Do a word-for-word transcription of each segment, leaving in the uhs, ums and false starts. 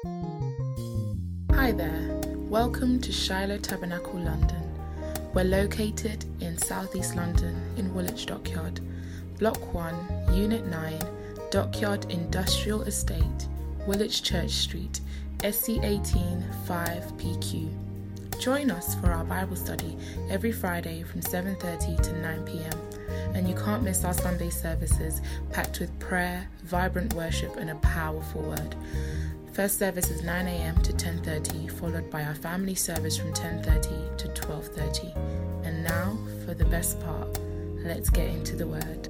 Hi there, welcome to Shiloh Tabernacle London. We're located in Southeast London in Woolwich Dockyard, Block one, Unit nine, Dockyard Industrial Estate, Woolwich Church Street, S C eighteen five P Q. Join us for our Bible study every Friday from seven thirty to nine p.m. And you can't miss our Sunday services packed with prayer, vibrant worship and a powerful word. First service is nine a.m. to ten thirty, followed by our family service from ten thirty to twelve thirty. And now, for the best part, let's get into the word.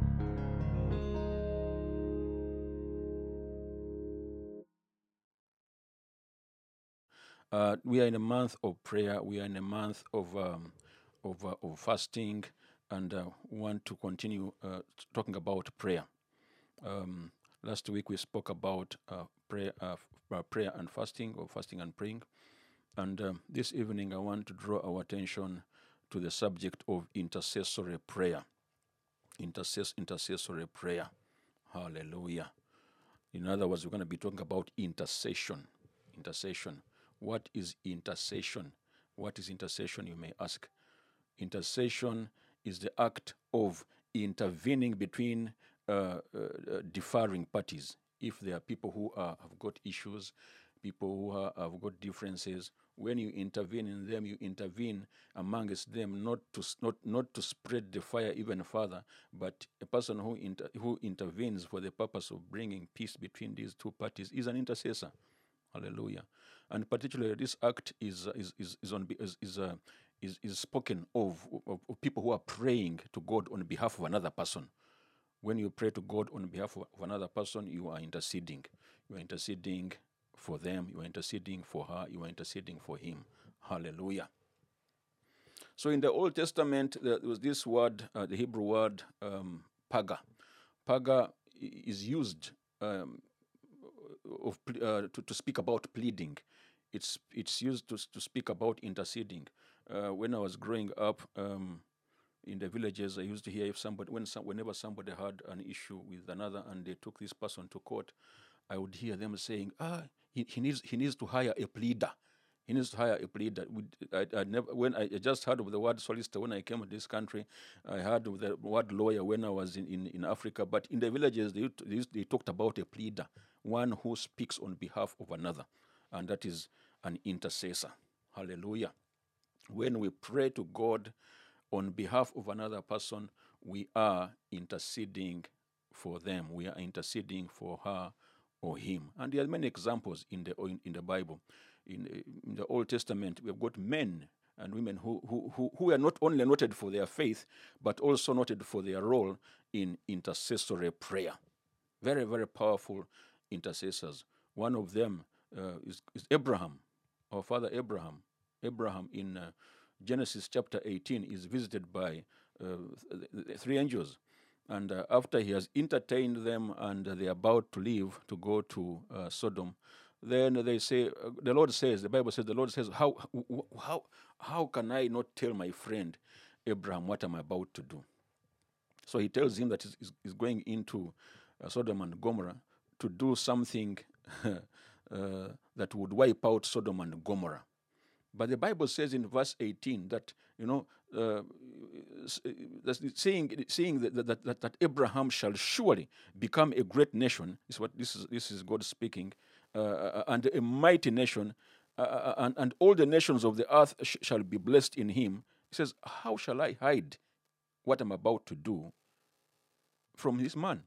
Uh, we are in a month of prayer. We are in a month of um, of, uh, of fasting, and uh, want to continue uh, talking about prayer. Um, last week we spoke about uh, prayer, uh, f- uh, prayer and fasting, or fasting and praying. And um, this evening I want to draw our attention to the subject of intercessory prayer. Intercess- intercessory prayer. Hallelujah. In other words, we're going to be talking about intercession. Intercession. What is intercession? What is intercession, you may ask? Intercession is the act of intervening between uh, uh, uh, differing parties. If there are people who are, have got issues, people who are, have got differences, when you intervene in them, you intervene amongst them, not to s- not not to spread the fire even further, but a person who inter, who intervenes for the purpose of bringing peace between these two parties is an intercessor. Hallelujah. And particularly, this act is uh, is is is on be- is is, uh, is is spoken of, of of people who are praying to God on behalf of another person. When you pray to God on behalf of of another person, you are interceding. You are interceding for them. You are interceding for her. You are interceding for him. Hallelujah. So in the Old Testament, there was this word, uh, the Hebrew word um, paga. Paga i- is used um, of ple- uh, to, to speak about pleading. It's it's used to s- to speak about interceding. Uh, when I was growing up um, in the villages, I used to hear if somebody when some, whenever somebody had an issue with another and they took this person to court, I would hear them saying, "Ah, he, he needs he needs to hire a pleader. He needs to hire a pleader." We, I, I never when I I just heard of the word solicitor when I came to this country. I heard of the word lawyer when I was in, in, in Africa. But in the villages, they, used to- they, used- they talked about a pleader, one who speaks on behalf of another, and that is an intercessor. Hallelujah. When we pray to God on behalf of another person, we are interceding for them. We are interceding for her or him. And there are many examples in the in, in the Bible. In, in the Old Testament, we've got men and women who, who, who, who are not only noted for their faith, but also noted for their role in intercessory prayer. Very, very powerful intercessors. One of them uh, is, is Abraham, our father Abraham. Abraham in uh, Genesis chapter eighteen is visited by uh, th- th- three angels. And uh, after he has entertained them and uh, they're about to leave to go to uh, Sodom, then they say, uh, the Lord says, the Bible says, the Lord says, how, how, how can I not tell my friend Abraham what I'm about to do? So he tells him that he's, he's he's going into uh, Sodom and Gomorrah to do something uh, that would wipe out Sodom and Gomorrah. But the Bible says in verse eighteen that, you know, uh, s- uh, that's saying, saying that, that, that, that Abraham shall surely become a great nation, is what this is, this is God speaking, uh, uh, and a mighty nation, uh, uh, and, and all the nations of the earth sh- shall be blessed in him. He says, how shall I hide what I'm about to do from this man?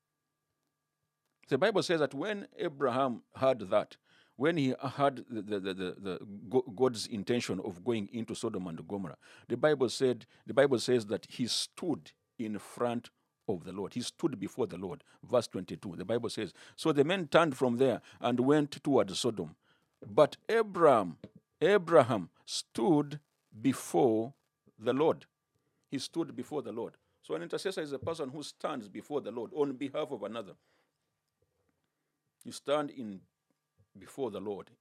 The Bible says that when Abraham heard that, when he heard the, the, the, the, the God's intention of going into Sodom and Gomorrah, the Bible said, the Bible says that he stood in front of the Lord. He stood before the Lord. Verse twenty-two, the Bible says, so the men turned from there and went toward Sodom. But Abraham, Abraham stood before the Lord. He stood before the Lord. So an intercessor is a person who stands before the Lord on behalf of another. You stand in before the Lord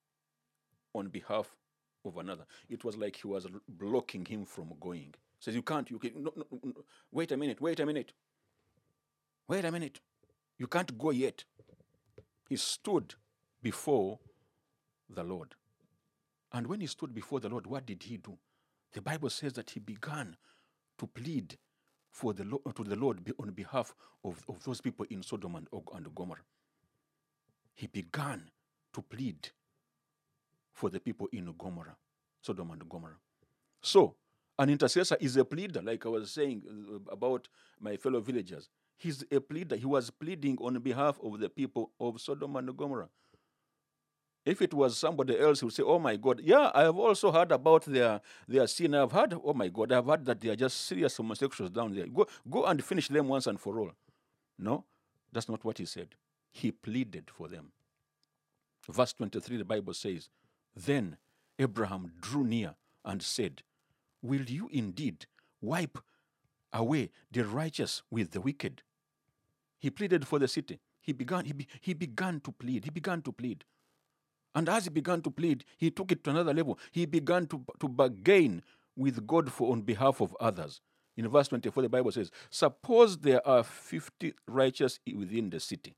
on behalf of another. It was like he was blocking him from going. He says, you can't, you can, no, no, no, wait a minute, wait a minute, wait a minute. You can't go yet. He stood before the Lord. And when he stood before the Lord, what did he do? The Bible says that he began to plead for the Lord, to the Lord on behalf of, of those people in Sodom and, and Gomorrah. He began to plead for the people in Gomorrah, Sodom and Gomorrah. So, an intercessor is a pleader, like I was saying about my fellow villagers. He's a pleader. He was pleading on behalf of the people of Sodom and Gomorrah. If it was somebody else who would say, oh my God, yeah, I have also heard about their, their sin. I've heard, oh my God, I've heard that they are just serious homosexuals down there. Go, go and finish them once and for all. No, that's not what he said. He pleaded for them. Verse twenty-three, the Bible says, then Abraham drew near and said, will you indeed wipe away the righteous with the wicked? He pleaded for the city. He began, he, be, he began to plead. He began to plead. And as he began to plead, he took it to another level. He began to, to bargain with God for on behalf of others. In verse twenty-four, the Bible says, suppose there are fifty righteous within the city.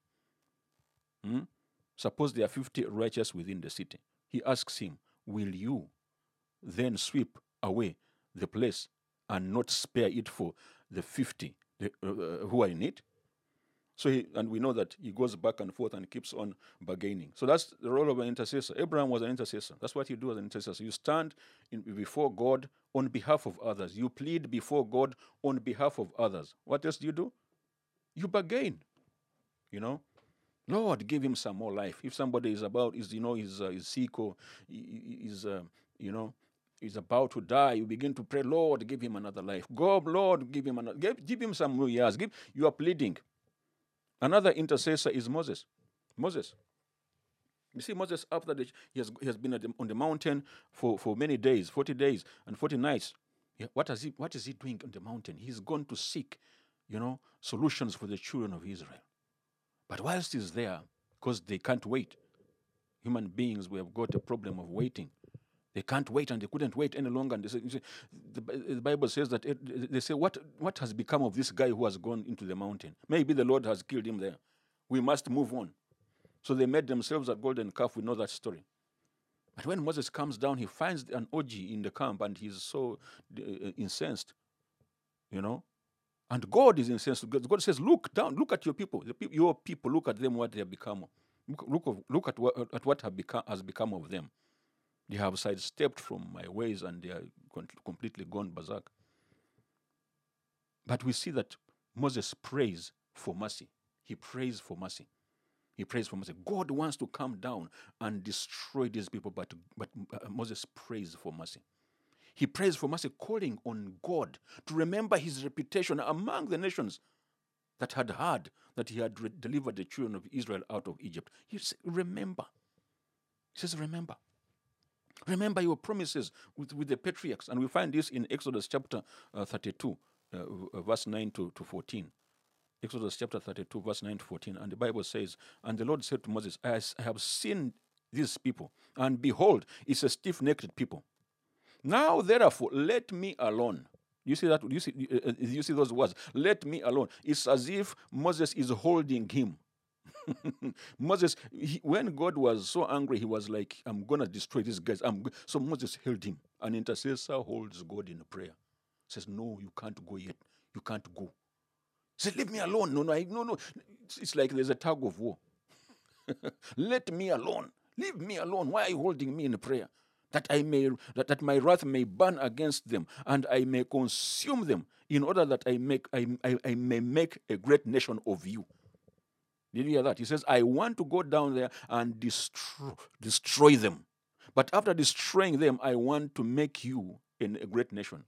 Hmm? Suppose there are fifty righteous within the city. He asks him, will you then sweep away the place and not spare it for the fifty the, uh, who are in it? So he, and we know that he goes back and forth and keeps on bargaining. So that's the role of an intercessor. Abraham was an intercessor. That's what you do as an intercessor. You stand in, before God on behalf of others. You plead before God on behalf of others. What else do you do? You bargain. You know, Lord, give him some more life. If somebody is about, is you know, is uh, is sick or is uh, you know, is about to die, you begin to pray, Lord, give him another life. God, Lord, give him another. Give, give him some more years. Give. You are pleading. Another intercessor is Moses. Moses. You see, Moses, after the, he has he has been at the, on the mountain for, for many days, forty days and forty nights. Yeah, what is he what is he doing on the mountain? He's gone to seek, you know, solutions for the children of Israel. But whilst he's there, because they can't wait, human beings, we have got a problem of waiting. They can't wait, and they couldn't wait any longer. And they say, the, the Bible says that it, they say, what, what has become of this guy who has gone into the mountain? Maybe the Lord has killed him there. We must move on. So they made themselves a golden calf. We know that story. But when Moses comes down, he finds an orgy in the camp, and he's so uh, incensed, you know. And God is incensed. God says, look down, look at your people. The pe- your people, look at them, what they have become. Look, look, look at what, at what have become, has become of them. They have sidestepped from my ways and they are completely gone berserk. But we see that Moses prays for mercy. He prays for mercy. He prays for mercy. God wants to come down and destroy these people, but, but uh, Moses prays for mercy. He prays for mercy, calling on God to remember his reputation among the nations that had heard that he had re- delivered the children of Israel out of Egypt. He says, remember. He says, remember. Remember your promises with, with the patriarchs. And we find this in Exodus chapter uh, thirty-two, uh, uh, verse nine to, to fourteen. Exodus chapter thirty-two, verse nine to fourteen. And the Bible says, and the Lord said to Moses, I have seen these people, and behold, it's a stiff-necked people. Now, therefore, let me alone. You see that? You see, uh, you see those words? Let me alone. It's as if Moses is holding him. Moses, he, when God was so angry, he was like, I'm going to destroy these guys. I'm go-. So Moses held him. An intercessor holds God in prayer. Says, no, you can't go yet. You can't go. He said, leave me alone. No, no, I, no, no. It's, it's like there's a tug of war. Let me alone. Leave me alone. Why are you holding me in prayer? That I may, that, that my wrath may burn against them, and I may consume them, in order that I make, I, I, I may make a great nation of you. Did you hear that? He says, I want to go down there and destroy, destroy them. But after destroying them, I want to make you in a great nation.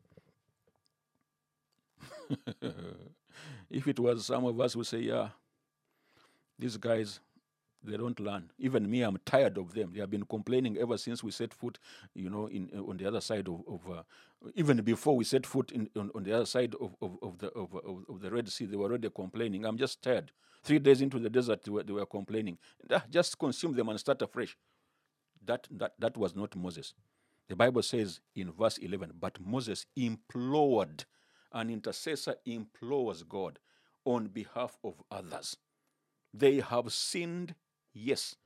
If it was some of us would say, yeah, these guys, they don't learn. Even me, I'm tired of them. They have been complaining ever since we set foot, you know, in uh, on the other side of, of uh, even before we set foot in on, on the other side of, of, of the of, of, of the Red Sea. They were already complaining. I'm just tired. Three days into the desert, they were, they were complaining. Just consume them and start afresh. That that that was not Moses. The Bible says in verse eleven, but Moses implored. An intercessor implores God on behalf of others. They have sinned, yes.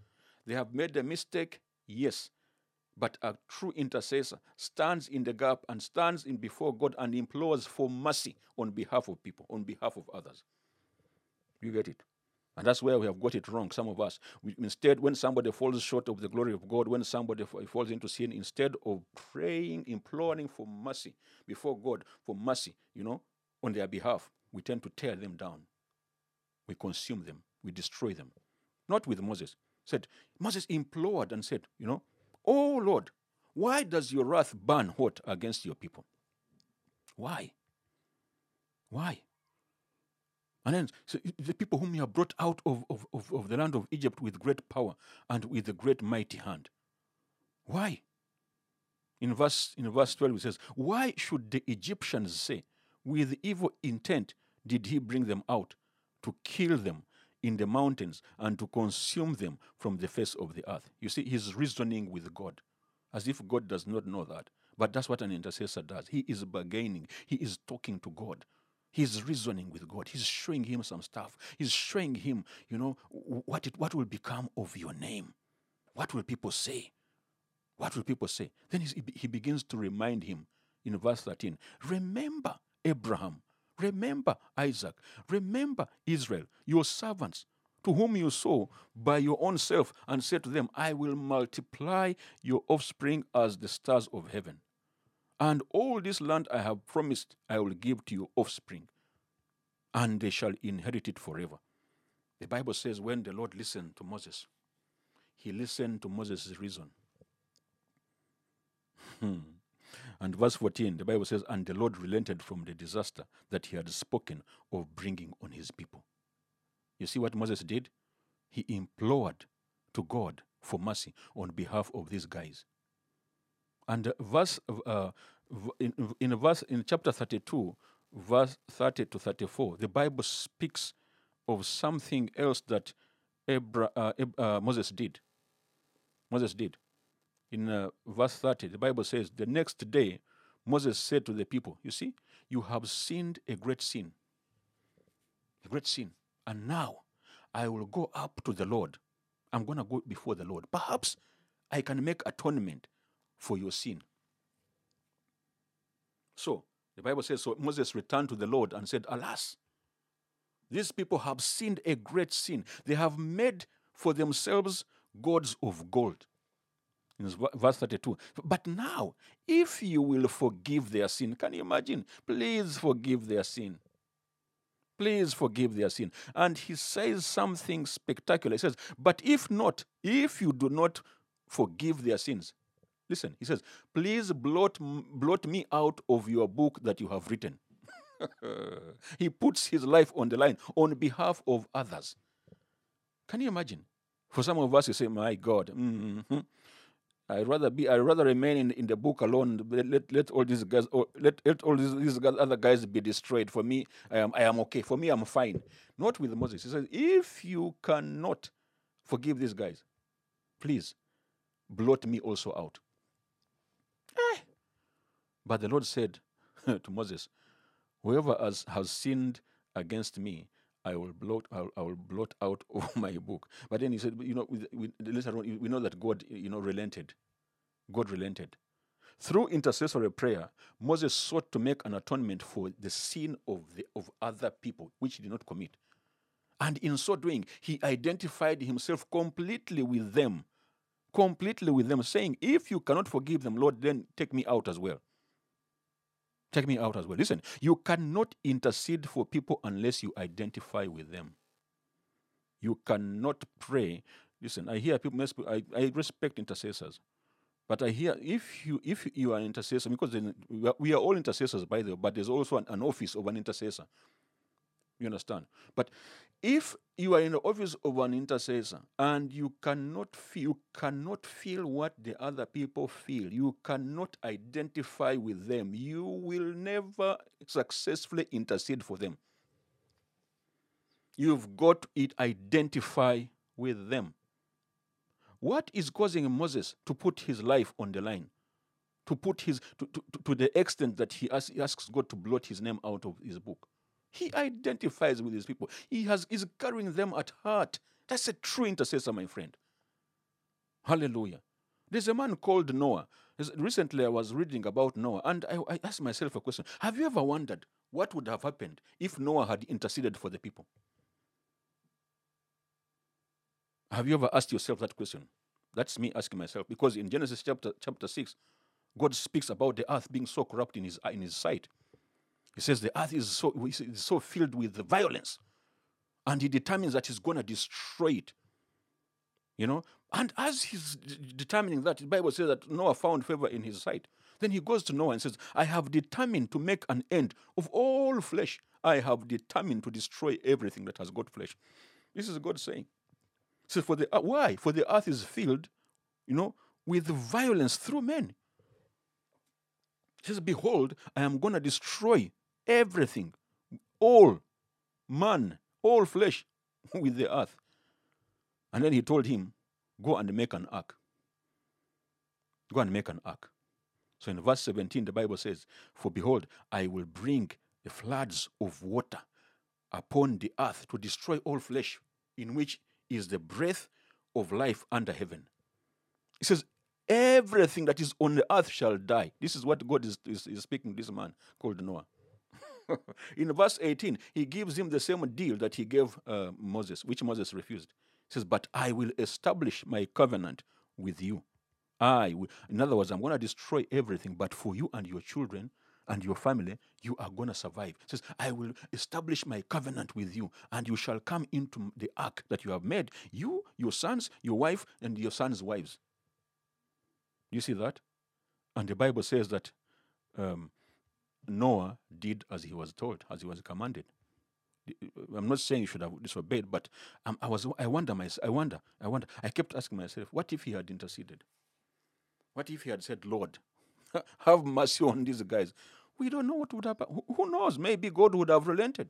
They have made a mistake, yes. But a true intercessor stands in the gap and stands in before God and implores for mercy on behalf of people, on behalf of others. You get it? And that's where we have got it wrong, some of us. We, instead, when somebody falls short of the glory of God, when somebody falls into sin, instead of praying, imploring for mercy before God, for mercy, you know, on their behalf, we tend to tear them down. We consume them. We destroy them. Not with Moses. Said, Moses implored and said, you know, oh Lord, why does your wrath burn hot against your people? Why? Why? And then so the people whom you have brought out of, of, of, of the land of Egypt with great power and with a great mighty hand. Why? In verse, in verse twelve it says, why should the Egyptians say, with evil intent did he bring them out, to kill them in the mountains and to consume them from the face of the earth? You see, he's reasoning with God, as if God does not know that. But that's what an intercessor does. He is bargaining. He is talking to God. He's reasoning with God. He's showing him some stuff. He's showing him, you know, what it, what will become of your name. What will people say? What will people say? Then he, he begins to remind him in verse thirteen, remember Abraham, remember Isaac, remember Israel, your servants, to whom you saw by your own self and said to them, I will multiply your offspring as the stars of heaven. And all this land I have promised I will give to your offspring, and they shall inherit it forever. The Bible says when the Lord listened to Moses, he listened to Moses' reason. And verse fourteen, the Bible says, and the Lord relented from the disaster that he had spoken of bringing on his people. You see what Moses did? He implored to God for mercy on behalf of these guys. And uh, verse uh, in, in verse in chapter thirty-two, verse thirty to thirty-four, the Bible speaks of something else that Abra, uh, uh, Moses did. Moses did. In uh, verse thirty, the Bible says, the next day, Moses said to the people, you see, you have sinned a great sin. A great sin. And now I will go up to the Lord. I'm going to go before the Lord. Perhaps I can make atonement for your sin. So, the Bible says, so Moses returned to the Lord and said, alas, these people have sinned a great sin. They have made for themselves gods of gold. In verse thirty-two. But now, if you will forgive their sin, can you imagine? Please forgive their sin. Please forgive their sin. And he says something spectacular. He says, but if not, if you do not forgive their sins, listen, he says, please blot, blot me out of your book that you have written. He puts his life on the line on behalf of others. Can you imagine? For some of us, you say, my God, mm-hmm. I'd rather be. I'd rather remain in, in the book alone. Let, let, let all these guys, or let, let all these, these guys, other guys be destroyed. For me, I am. I am okay. For me, I'm fine. Not with Moses. He says, if you cannot forgive these guys, please blot me also out. Eh. But the Lord said to Moses, whoever has, has sinned against me, I will blot. I will, I will blot out of my book. But then he said, you know, we, we, later on, we know that God, you know, relented. God relented. Through intercessory prayer, Moses sought to make an atonement for the sin of the of other people, which he did not commit. And in so doing, he identified himself completely with them, completely with them, saying, "If you cannot forgive them, Lord, then take me out as well." Take me out as well. Listen, you cannot intercede for people unless you identify with them. You cannot pray. Listen, I hear people, I, I respect intercessors. But I hear, if you if you are an intercessor, because then we, are, we are all intercessors, by the way, but there's also an, an office of an intercessor. You understand? But if you are in the office of an intercessor and you cannot feel, you cannot feel what the other people feel, you cannot identify with them, you will never successfully intercede for them. You've got to identify with them. What is causing Moses to put his life on the line? To put his to, to, to the extent that he, asks, he asks God to blot his name out of his book. He identifies with his people. He has is carrying them at heart. That's a true intercessor, my friend. Hallelujah. There's a man called Noah. As- Recently, I was reading about Noah, and I, I asked myself a question. Have you ever wondered what would have happened if Noah had interceded for the people? Have you ever asked yourself that question? That's me asking myself, because in Genesis chapter chapter six, God speaks about the earth being so corrupt in his in his sight. He says the earth is so is so filled with violence, and he determines that he's going to destroy it. You know, and as he's d- determining that, the Bible says that Noah found favor in his sight. Then he goes to Noah and says, I have determined to make an end of all flesh. I have determined to destroy everything that has got flesh. This is God saying. So for the uh, why? For the earth is filled, you know, with violence through men. He says, behold, I am going to destroy everything, all man, all flesh with the earth. And then he told him, go and make an ark. Go and make an ark. So in verse seventeen, the Bible says, for behold, I will bring the floods of water upon the earth to destroy all flesh, in which is the breath of life under heaven. He says, everything that is on the earth shall die. This is what God is, is, is speaking to this man called Noah. In verse eighteen, he gives him the same deal that he gave uh, Moses, which Moses refused. He says, but I will establish my covenant with you. I will. In other words, I'm going to destroy everything, but for you and your children and your family, you are going to survive. It says, I will establish my covenant with you, and you shall come into the ark that you have made, you, your sons, your wife, and your sons' wives. You see that? And the Bible says that um, Noah did as he was told, as he was commanded. I'm not saying you should have disobeyed, but um, I was. I wonder myself. I wonder. I wonder. I kept asking myself, what if he had interceded? What if he had said, Lord, have mercy on these guys? We don't know what would happen. Who- Who knows? Maybe God would have relented.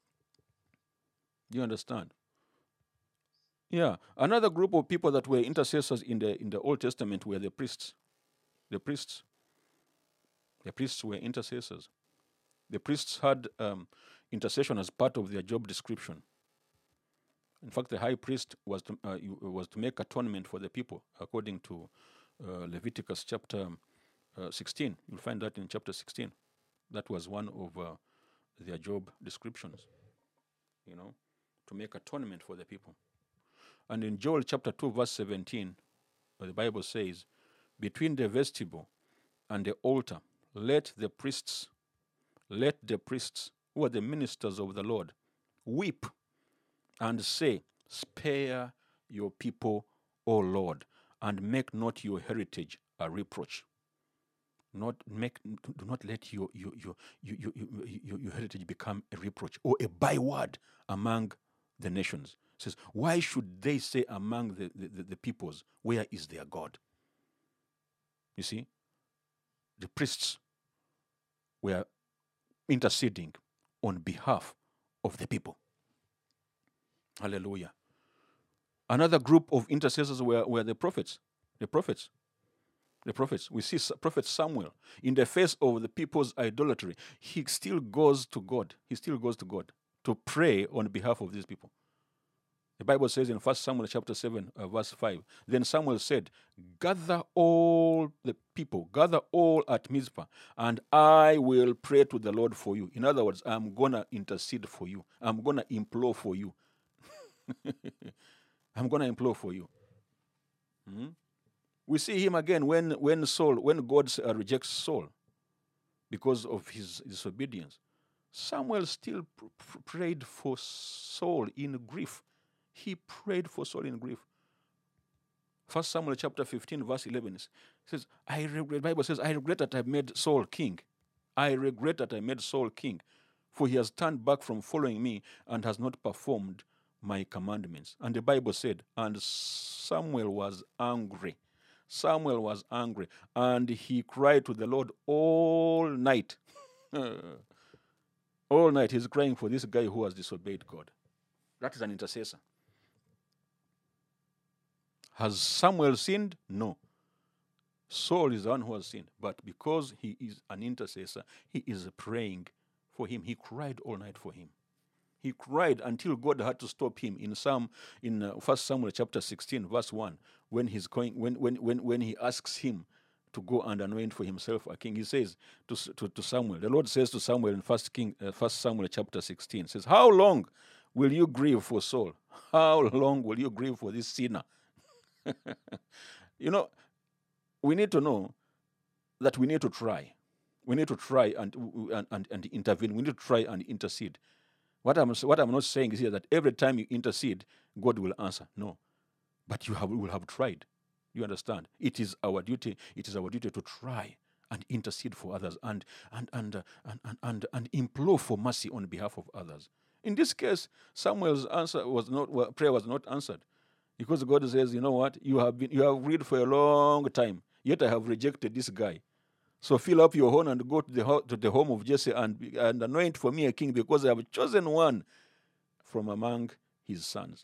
Do you understand? Yeah. Another group of people that were intercessors in the in the Old Testament were the priests. The priests. The priests were intercessors. The priests had um, intercession as part of their job description. In fact, the high priest was to, uh, you- was to make atonement for the people, according to uh, Leviticus chapter uh, sixteen. You'll find that in chapter sixteen. That was one of uh, their job descriptions, you know, to make atonement for the people. And in Joel chapter two, verse seventeen, uh, the Bible says, between the vestibule and the altar, let the priests, let the priests, who are the ministers of the Lord, weep and say, spare your people, O Lord, and make not your heritage a reproach. Not make, do not let your your your your, your, your, your heritage become a reproach or a byword among the nations. It says, why should they say among the, the, the peoples, where is their God? You see, the priests were interceding on behalf of the people. Hallelujah. Another group of intercessors were, were the prophets. The prophets. The prophets. We see Prophet Samuel, in the face of the people's idolatry, he still goes to God. He still goes to God to pray on behalf of these people. The Bible says in First Samuel chapter seven, uh, verse five, then Samuel said, gather all the people, gather all at Mizpah, and I will pray to the Lord for you. In other words, I'm going to intercede for you. I'm going to implore for you. I'm going to implore for you. Hmm? We see him again when, when Saul, when God uh, rejects Saul because of his disobedience. Samuel still pr- pr- prayed for Saul in grief. He prayed for Saul in grief. First Samuel chapter fifteen, verse eleven says, I regret, the Bible says, I regret that I made Saul king. I regret that I made Saul king, for he has turned back from following me and has not performed my commandments. And the Bible said, and Samuel was angry. Samuel was angry, and he cried to the Lord all night. All night he's crying for this guy who has disobeyed God. That is an intercessor. Has Samuel sinned? No. Saul is the one who has sinned. But because he is an intercessor, he is praying for him. He cried all night for him. He cried until God had to stop him in Psalm in uh, First Samuel chapter sixteen, verse one, when he's going when when when when he asks him to go and anoint for himself a king. He says to to, to Samuel, the Lord says to Samuel in First King uh, First Samuel chapter sixteen, says, "How long will you grieve for Saul? How long will you grieve for this sinner?" You know, we need to know that we need to try. We need to try and, and, and, and intervene. We need to try and intercede. What I'm, what I'm not saying is here that every time you intercede, God will answer. No. But you have, will have tried. You understand? It is our duty. It is our duty to try and intercede for others and, and, and, uh, and, and, and, and implore for mercy on behalf of others. In this case, Samuel's answer was not, well, prayer was not answered. Because God says, you know what, you have been you have read for a long time, yet I have rejected this guy. So fill up your horn and go to the ho- to the home of Jesse and, and anoint for me a king, because I have chosen one from among his sons.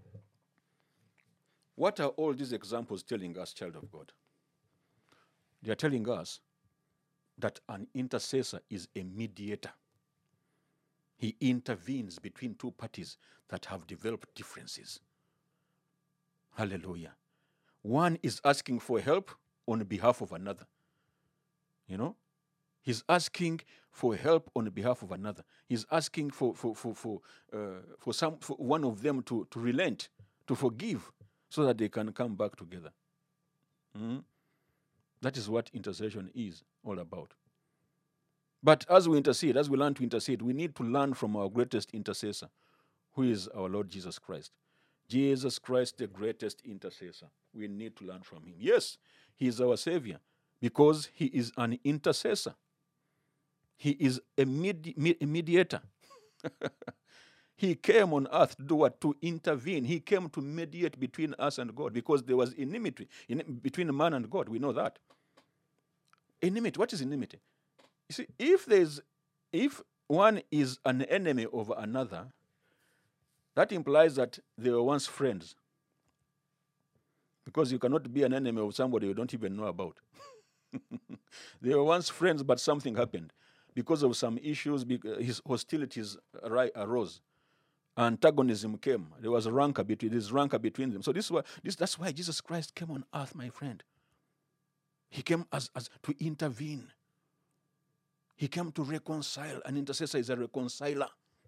What are all these examples telling us, child of God? They are telling us that an intercessor is a mediator. He intervenes between two parties that have developed differences. Hallelujah. One is asking for help on behalf of another. You know? He's asking for help on behalf of another. He's asking for for for for, uh, for some for one of them to, to relent, to forgive, so that they can come back together. Mm-hmm. That is what intercession is all about. But as we intercede, as we learn to intercede, we need to learn from our greatest intercessor, who is our Lord Jesus Christ. Jesus Christ, the greatest intercessor. We need to learn from him. Yes, he is our Savior because he is an intercessor. He is a, medi- a mediator. He came on earth to do what? To intervene. He came to mediate between us and God, because there was enmity in, between man and God. We know that. Enmity. What is enmity? You see, if there's, if one is an enemy of another, that implies that they were once friends. Because you cannot be an enemy of somebody you don't even know about. They were once friends, but something happened. Because of some issues, his hostilities arose. Antagonism came. There was a rancor between, this rancor between them. So this, was, this that's why Jesus Christ came on earth, my friend. He came as, as to intervene. He came to reconcile. An intercessor is a reconciler.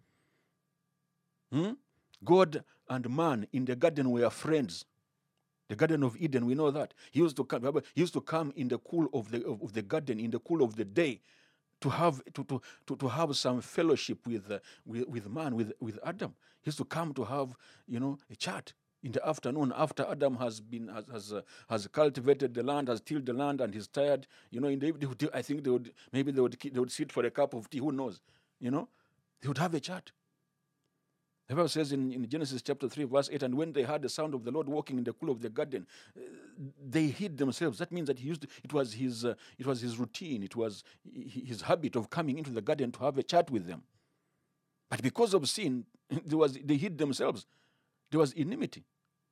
Hmm? God and man in the garden were friends. The Garden of Eden, we know that. He used to come, he used to come in the cool of the of, of the garden, in the cool of the day, to have to to, to, to have some fellowship with, uh, with with man, with, with Adam. He used to come to have, you know, a chat in the afternoon after Adam has been has has, uh, has cultivated the land, has tilled the land, and he's tired. You know, in the, they would, I think they would maybe they would they would sit for a cup of tea. Who knows? You know, they would have a chat. The Bible says in, in Genesis chapter three, verse eight, and when they heard the sound of the Lord walking in the cool of the garden, uh, they hid themselves. That means that he used to, it was his uh, it was his routine, it was his habit of coming into the garden to have a chat with them. But because of sin, there was they hid themselves. There was enmity.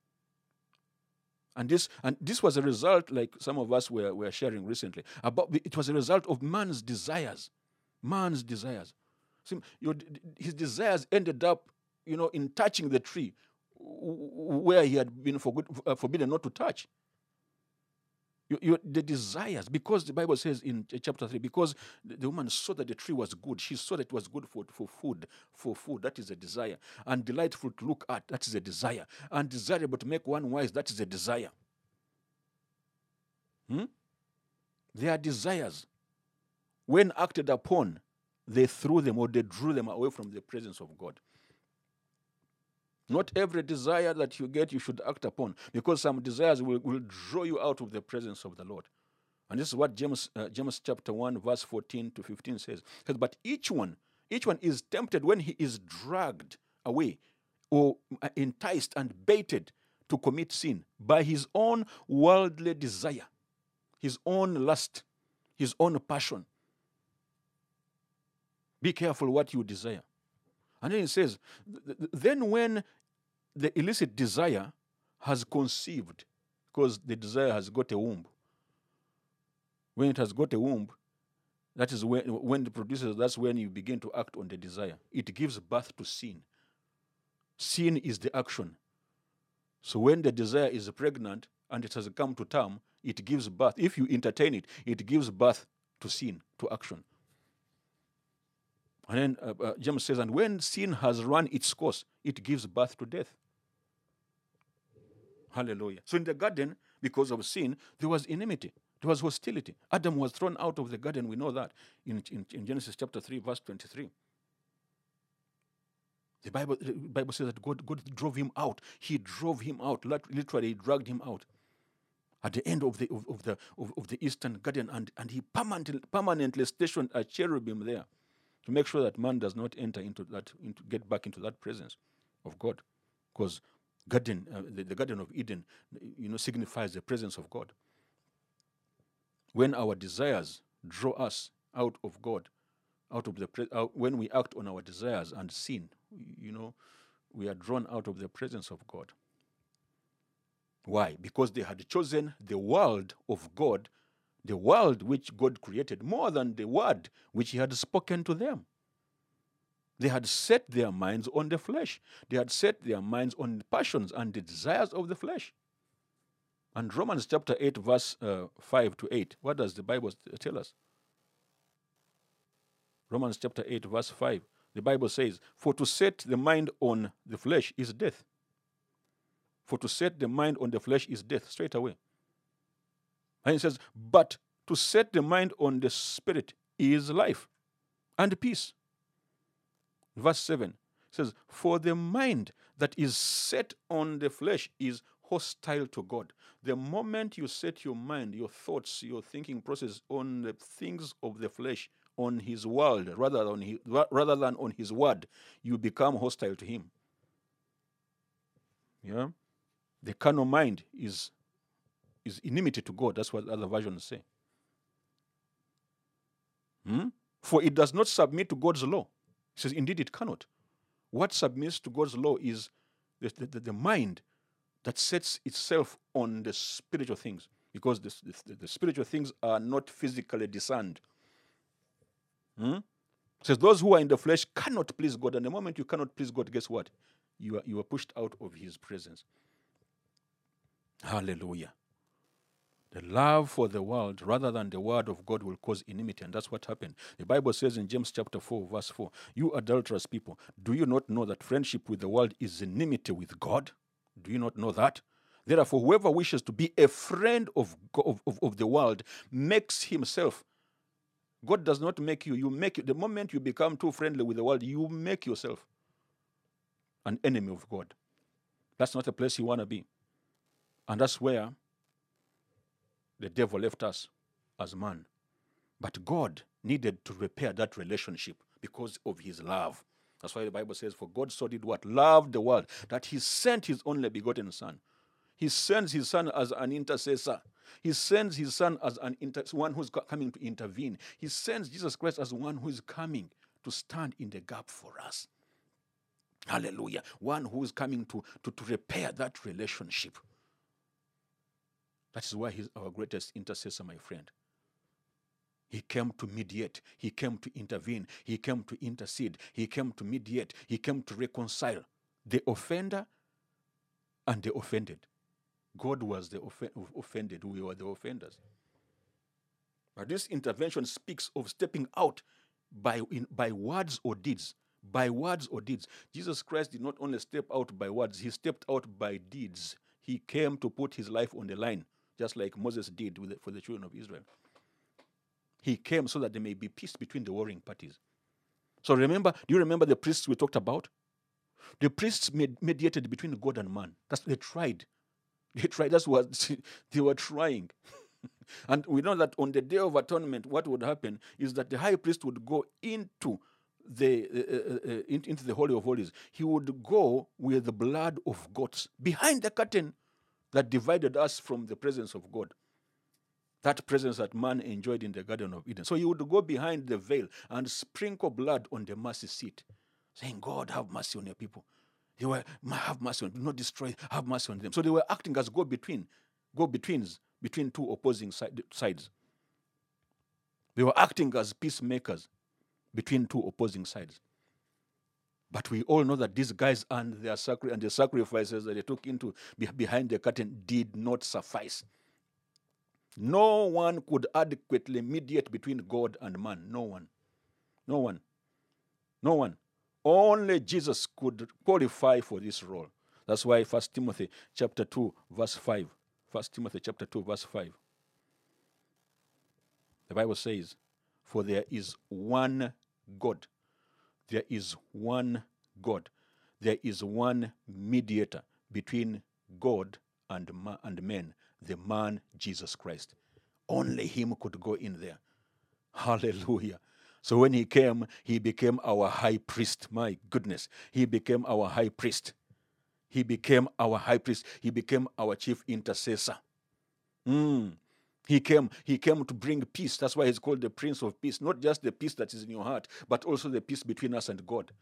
And this and this was a result, like some of us were, were sharing recently, about it was a result of man's desires. Man's desires. See, your, his desires ended up, you know, in touching the tree where he had been forbidden not to touch. You, you, the desires, because the Bible says in chapter three, because the woman saw that the tree was good, she saw that it was good for, for food, for food, that is a desire. And delightful to look at, that is a desire. And desirable to make one wise, that is a desire. Hmm? They are desires. When acted upon, they threw them or they drew them away from the presence of God. Not every desire that you get you should act upon, because some desires will, will draw you out of the presence of the Lord. And this is what James, uh, James chapter one, verse fourteen to fifteen says. It says, but each one, each one is tempted when he is dragged away or enticed and baited to commit sin by his own worldly desire, his own lust, his own passion. Be careful what you desire. And then it says, then when the illicit desire has conceived, because the desire has got a womb. When it has got a womb, That is when, when it produces, that's when you begin to act on the desire. It gives birth to sin. Sin is the action. So when the desire is pregnant and it has come to term, it gives birth. If you entertain it, it gives birth to sin, to action. And then uh, uh, James says, and when sin has run its course, it gives birth to death. Hallelujah. So in the garden, because of sin, there was enmity. There was hostility. Adam was thrown out of the garden. We know that in, in, in Genesis chapter three, verse twenty-three. The Bible, the Bible says that God, God drove him out. He drove him out. Literally, he dragged him out at the end of the of, of the of, of the eastern garden, and, and he permanently, permanently stationed a cherubim there to make sure that man does not enter into that, into get back into that presence of God, because garden, uh, the, the Garden of Eden, you know, signifies the presence of God. When our desires draw us out of God, out of the pre- out, when we act on our desires and sin, you know, we are drawn out of the presence of God. Why? Because they had chosen the world of God, the world which God created, more than the word which he had spoken to them. They had set their minds on the flesh. They had set their minds on the passions and the desires of the flesh. And Romans chapter eight, verse uh, five to eight, what does the Bible tell us? Romans chapter eight, verse five, the Bible says, for to set the mind on the flesh is death. For to set the mind on the flesh is death, straight away. And it says, but to set the mind on the spirit is life and peace. Verse seven says, for the mind that is set on the flesh is hostile to God. The moment you set your mind, your thoughts, your thinking process on the things of the flesh, on his world, rather than his, rather than on his word, you become hostile to him. Yeah? The carnal mind is, is enmity to God. That's what other versions say. Hmm? For it does not submit to God's law. He says, indeed it cannot. What submits to God's law is the, the, the mind that sets itself on the spiritual things, because the, the, the spiritual things are not physically discerned. Hmm? It says those who are in the flesh cannot please God, and the moment you cannot please God, guess what? You are, you are pushed out of his presence. Hallelujah. The love for the world rather than the word of God will cause enmity, and that's what happened. The Bible says in James chapter four, verse four, you adulterous people, do you not know that friendship with the world is enmity with God? Do you not know that? Therefore, whoever wishes to be a friend of, of, of, of the world makes himself. God does not make you. You make it. The moment you become too friendly with the world, you make yourself an enemy of God. That's not a place you want to be. And that's where the devil left us as man. But God needed to repair that relationship because of his love. That's why the Bible says, for God so did what? Loved the world, that he sent his only begotten son. He sends his son as an intercessor. He sends his son as an inter- one who's coming to intervene. He sends Jesus Christ as one who is coming to stand in the gap for us. Hallelujah. One who is coming to, to, to repair that relationship. That is why he's our greatest intercessor, my friend. He came to mediate. He came to intervene. He came to intercede. He came to mediate. He came to reconcile the offender and the offended. God was the off- offended. We were the offenders. But this intervention speaks of stepping out by, in, by words or deeds. By words or deeds. Jesus Christ did not only step out by words, he stepped out by deeds. He came to put his life on the line, just like Moses did with the, for the children of Israel. He came so that there may be peace between the warring parties. So remember, do you remember the priests we talked about? The priests med- mediated between God and man. That's they tried. They tried. That's what they were trying. And we know that on the Day of Atonement, what would happen is that the high priest would go into the uh, uh, uh, into the Holy of Holies. He would go with the blood of goats behind the curtain that divided us from the presence of God. That presence that man enjoyed in the Garden of Eden. So he would go behind the veil and sprinkle blood on the mercy seat, saying, God, have mercy on your people. They were, have mercy on them, do not destroy, have mercy on them. So they were acting as go-between, go-betweens between two opposing side, sides. They were acting as peacemakers between two opposing sides. But we all know that these guys and their sacri- and the sacrifices that they took into be- behind the curtain did not suffice. No one could adequately mediate between God and man. No one. No one. No one. Only Jesus could qualify for this role. That's why First Timothy chapter two, verse five. First Timothy chapter two, verse five. The Bible says, for there is one God. There is one God. There is one mediator between God and, ma- and men, the man Jesus Christ. Only him could go in there. Hallelujah. So when he came, he became our high priest. My goodness. He became our high priest. He became our high priest. He became our chief intercessor. Mm. He came, he came to bring peace. That's why he's called the Prince of Peace. Not just the peace that is in your heart, but also the peace between us and God.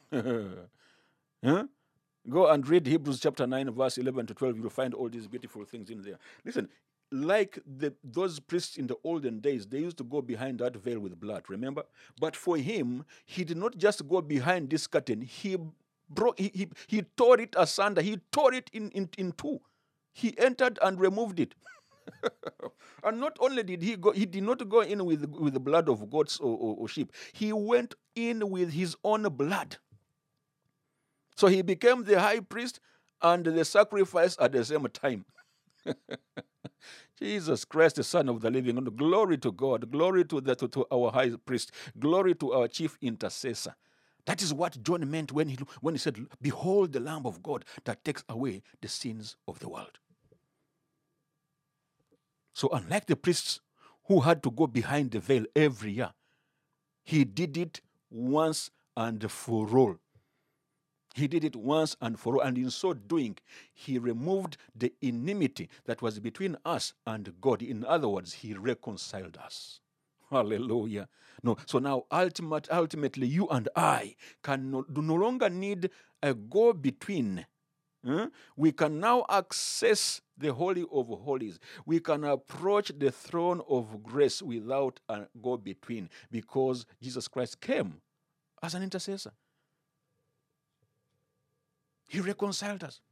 Huh? Go and read Hebrews chapter nine, verse eleven to twelve. You'll find all these beautiful things in there. Listen, like the, those priests in the olden days, they used to go behind that veil with blood, remember? But for him, he did not just go behind this curtain. He broke, he, he, he tore it asunder. He tore it in, in, in two. He entered and removed it. And not only did he go, he did not go in with, with the blood of goats or, or, or sheep. He went in with his own blood. So he became the high priest and the sacrifice at the same time. Jesus Christ, the Son of the living God. Glory to God. Glory to, the, to, to our high priest. Glory to our chief intercessor. That is what John meant when he, when he said, behold the Lamb of God that takes away the sins of the world. So unlike the priests who had to go behind the veil every year, he did it once and for all. He did it once and for all. And in so doing, he removed the enmity that was between us and God. In other words, he reconciled us. Hallelujah. No, so now ultimate, ultimately, you and I can no, do no longer need a go-between. Hmm? We can now access the Holy of Holies. We can approach the throne of grace without a go-between because Jesus Christ came as an intercessor. He reconciled us.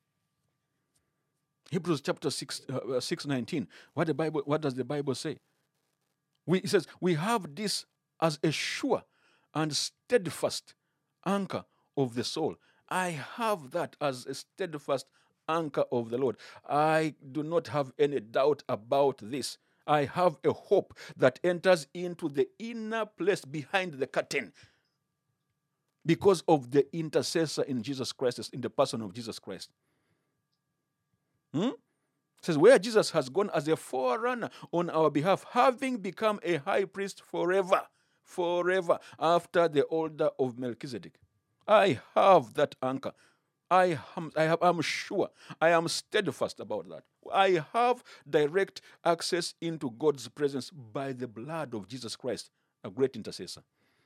Hebrews chapter six, uh, six nineteen. What the Bible? What does the Bible say? We, it says, we have this as a sure and steadfast anchor of the soul. I have that as a steadfast anchor of the Lord. I do not have any doubt about this. I have a hope that enters into the inner place behind the curtain because of the intercessor in Jesus Christ, in the person of Jesus Christ. Hmm? It says, where Jesus has gone as a forerunner on our behalf, having become a high priest forever, forever, after the order of Melchizedek. I have that anchor. I am, I have, I'm sure, I am steadfast about that. I have direct access into God's presence by the blood of Jesus Christ, a great intercessor.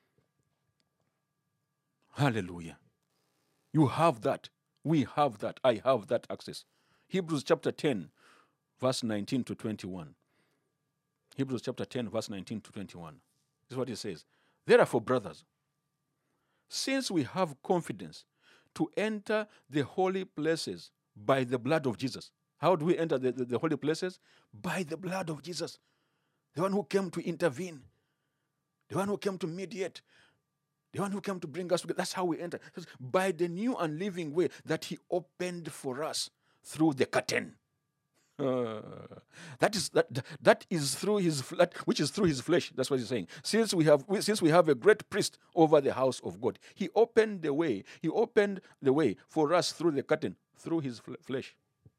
Hallelujah. You have that. We have that. I have that access. Hebrews chapter ten, verse nineteen to twenty-one. Hebrews chapter ten, verse nineteen to twenty-one. This is what it says. Therefore, brothers, since we have confidence to enter the holy places by the blood of Jesus. How do we enter the, the, the holy places? By the blood of Jesus. The one who came to intervene. The one who came to mediate. The one who came to bring us together. That's how we enter. By the new and living way that he opened for us through the curtain. Uh, that is that that is through his that, which is through his flesh. That's what he's saying. Since we have since we have a great priest over the house of God, he opened the way. He opened the way for us through the curtain, through his flesh.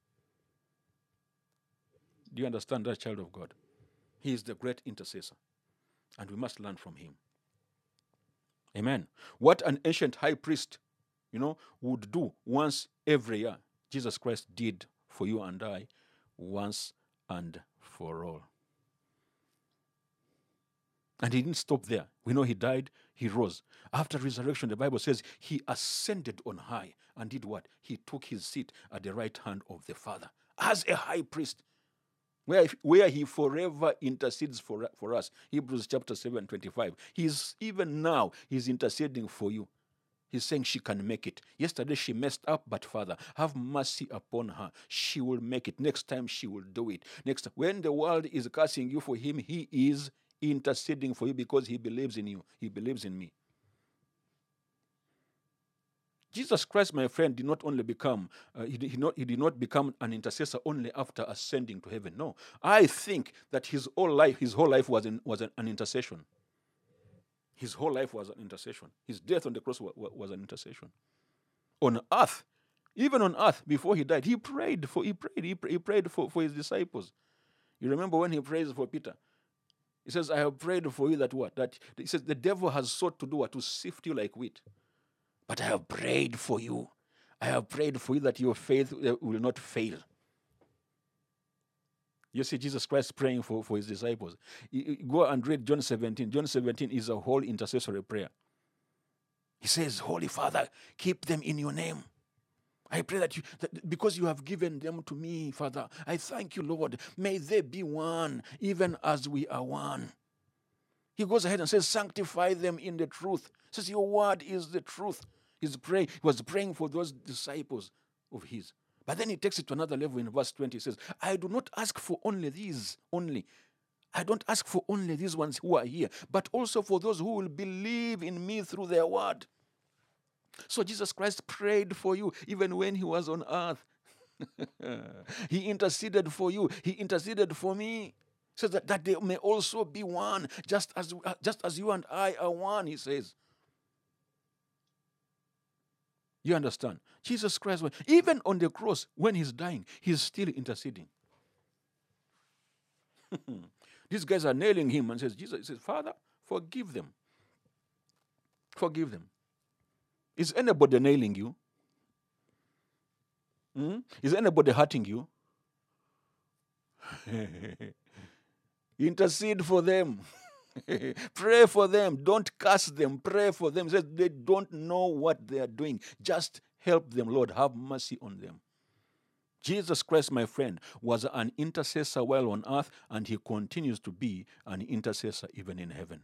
Do you understand that, child of God? He is the great intercessor, and we must learn from him. Amen. What an ancient high priest, you know, would do once every year, Jesus Christ did for you and I. Once and for all. And he didn't stop there. We know he died, he rose. After resurrection, the Bible says he ascended on high and did what? He took his seat at the right hand of the Father as a high priest. where, where he forever intercedes for, for us. Hebrews chapter seven, twenty-five. He's even now, he's interceding for you. He's saying she can make it. Yesterday she messed up, but Father, have mercy upon her. She will make it. Next time she will do it. Next time, when the world is cursing you for him, he is interceding for you because he believes in you. He believes in me. Jesus Christ, my friend, did not only become, uh, he, did, he, not, he did not become an intercessor only after ascending to heaven. No, I think that his whole life, his whole life was, in, was an, an intercession. His whole life was an intercession. His death on the cross was, was an intercession. On earth, even on earth, before he died, he prayed for, he prayed, he, he prayed for, for his disciples. You remember when he prays for Peter? He says, I have prayed for you that what? That he says, the devil has sought to do what? To sift you like wheat. But I have prayed for you. I have prayed for you that your faith will not fail. You see Jesus Christ praying for, for his disciples. You go and read John seventeen. John seventeen is a whole intercessory prayer. He says, Holy Father, keep them in your name. I pray that you, that because you have given them to me, Father, I thank you, Lord. May they be one, even as we are one. He goes ahead and says, sanctify them in the truth. He says, your word is the truth. He's praying, he was praying for those disciples of his. But then he takes it to another level in verse twenty. He says, I do not ask for only these, only. I don't ask for only these ones who are here, but also for those who will believe in me through their word. So Jesus Christ prayed for you even when he was on earth. He interceded for you. He interceded for me. He says that, that they may also be one, just as, uh, just as you and I are one, he says. You understand? Jesus Christ, even on the cross, when he's dying, he's still interceding. These guys are nailing him and says, Jesus says, Father, forgive them. Forgive them. Is anybody nailing you? Hmm? Is anybody hurting you? Intercede for them. Pray for them. Don't curse them. Pray for them. He says they don't know what they are doing. Just help them, Lord. Have mercy on them. Jesus Christ, my friend, was an intercessor while on earth, and he continues to be an intercessor even in heaven.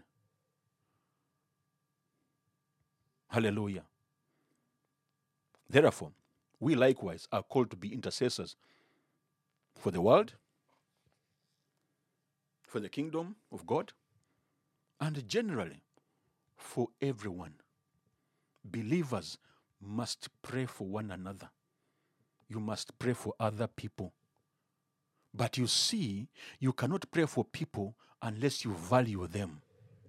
Hallelujah. Therefore, we likewise are called to be intercessors for the world, for the kingdom of God, and generally for everyone. Believers must pray for one another. You must pray for other people. But you see, you cannot pray for people unless you value them.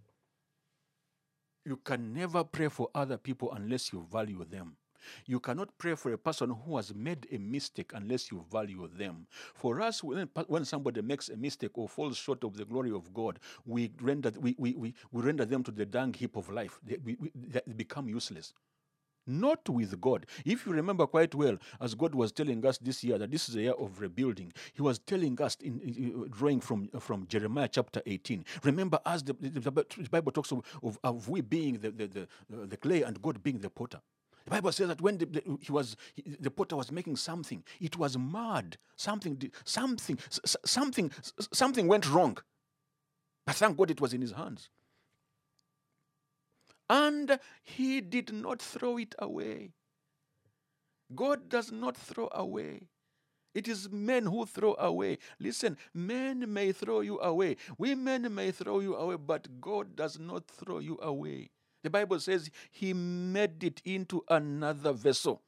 You can never pray for other people unless you value them. You cannot pray for a person who has made a mistake unless you value them. For us, when, when somebody makes a mistake or falls short of the glory of God, we render, we, we, we, we render them to the dung heap of life. They, we, we, they become useless. Not with God. If you remember quite well, as God was telling us this year that this is a year of rebuilding, he was telling us, in, in drawing from, from Jeremiah chapter eighteen. Remember, as the, the, the Bible talks of, of, of we being the, the, the, the clay and God being the potter. The Bible says that when the, the, he was, he, the potter was making something, it was mad. Something, something, something, something went wrong. But thank God it was in his hands. And he did not throw it away. God does not throw away. It is men who throw away. Listen, men may throw you away. Women may throw you away, but God does not throw you away. The Bible says he made it into another vessel.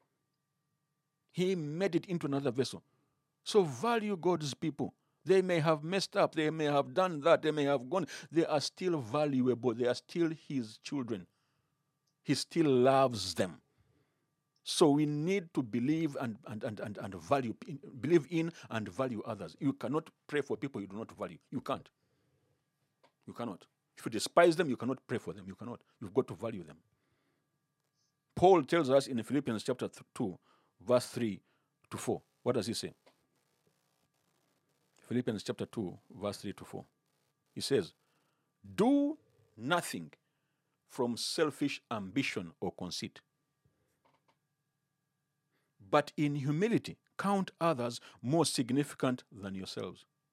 He made it into another vessel. So value God's people. They may have messed up. They may have done that. They may have gone. They are still valuable. They are still his children. He still loves them. So we need to believe and, and, and, and, and value, believe in and value others. You cannot pray for people you do not value. You can't. You cannot. If you despise them, you cannot pray for them. You cannot. You've got to value them. Paul tells us in Philippians chapter two, verse three to four. What does he say? Philippians chapter two, verse three to four. He says, do nothing from selfish ambition or conceit, but in humility count others more significant than yourselves.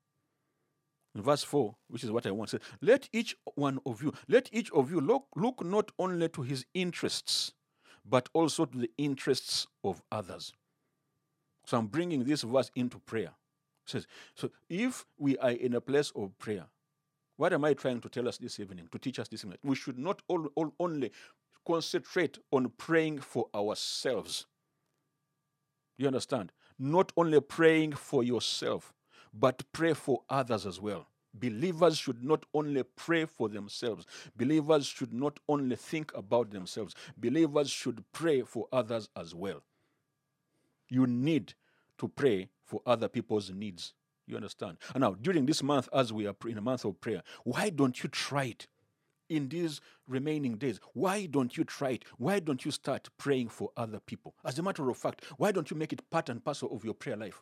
In verse four, which is what I want, says, let each one of you, let each of you look, look not only to his interests, but also to the interests of others. So I'm bringing this verse into prayer. It says, so if we are in a place of prayer, what am I trying to tell us this evening, to teach us this evening? We should not all, all, only concentrate on praying for ourselves. You understand? Not only praying for yourself, but pray for others as well. Believers should not only pray for themselves. Believers should not only think about themselves. Believers should pray for others as well. You need to pray for other people's needs. You understand? And now, during this month, as we are in a month of prayer, why don't you try it in these remaining days? Why don't you try it? Why don't you start praying for other people? As a matter of fact, why don't you make it part and parcel of your prayer life?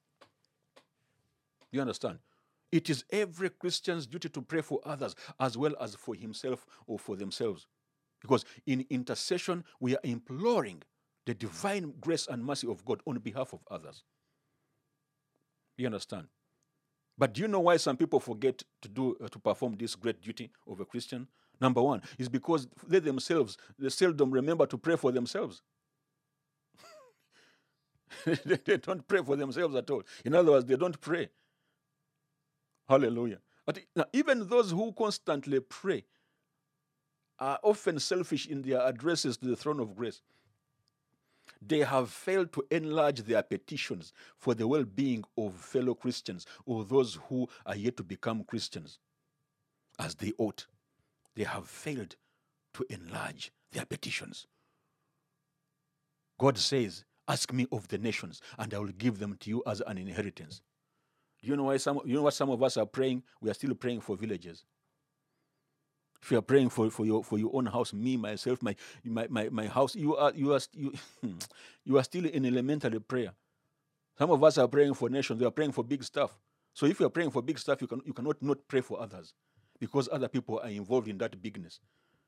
You understand? It is every Christian's duty to pray for others as well as for himself or for themselves. Because in intercession, we are imploring the divine grace and mercy of God on behalf of others. You understand? But do you know why some people forget to do uh, to perform this great duty of a Christian? Number one is because they themselves, they seldom remember to pray for themselves. they, they don't pray for themselves at all. In other words, they don't pray. Hallelujah. But now, even those who constantly pray are often selfish in their addresses to the throne of grace. They have failed to enlarge their petitions for the well-being of fellow Christians or those who are yet to become Christians as they ought. They have failed to enlarge their petitions. God says, ask me of the nations and I will give them to you as an inheritance. Do you know why some you know what some of us are praying? We are still praying for villages. If you are praying for, for your for your own house, me, myself, my my, my, my house, you are you are you, you are still in elementary prayer. Some of us are praying for nations, we are praying for big stuff. So if you are praying for big stuff, you can you cannot not pray for others because other people are involved in that bigness.